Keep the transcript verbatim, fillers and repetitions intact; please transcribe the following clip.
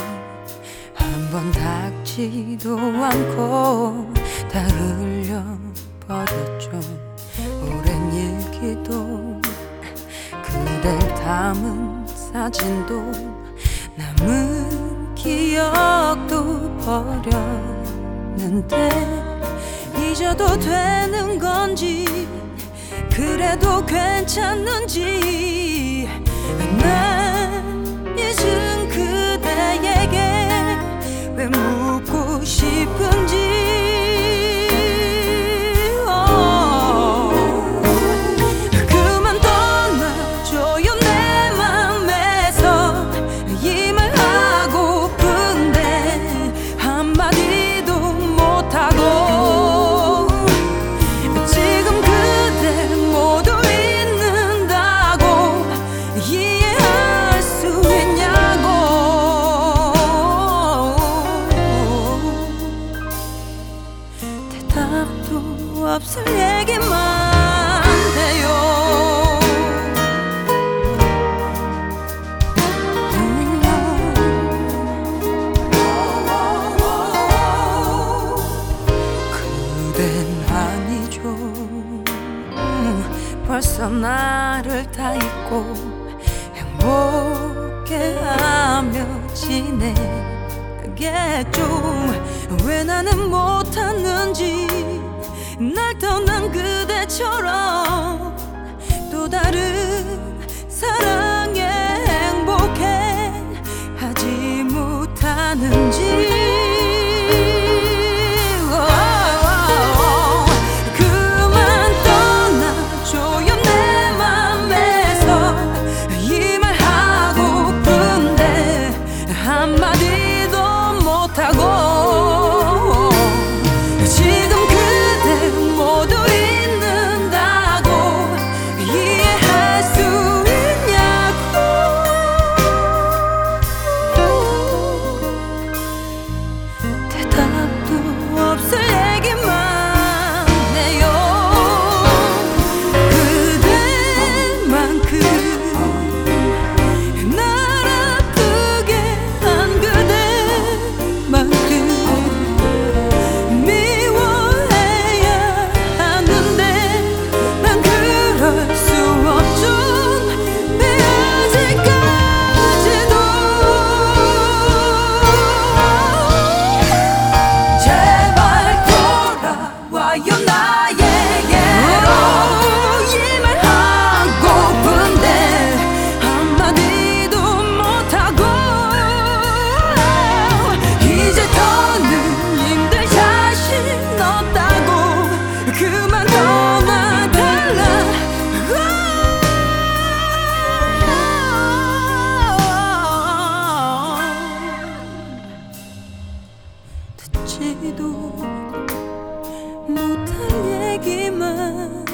한 번 닿지도 않고 다 흘려버렸죠. 오랜 일기도 그댈 담은 사진도 남은 기억도 버렸는데 잊어도 되는 건지 그래도 괜찮은지 난 잊은 그대에게 왜 묻고 싶은지 그만 떠나줘요 내 맘에서 이 말 하고픈데 한마디도 못하고 지금 그대 모두 잊는다고 이해할 수 있냐고. 대답도 없을 얘기만 해요. 그댄 아니죠. 벌써 나를 다 잊고 행복해하며 지내겠죠. 왜 나는 못하는지 날 떠난 그대처럼 또 다른 사랑에 행복해 하지 못하는지. 한마디도 못하고 지금 그대 모두 잊는다고 이해할 수 있냐고. 대답도 없을 얘기만 해요. 그대만큼 그만 떠나달라. 듣지도 못할 얘기만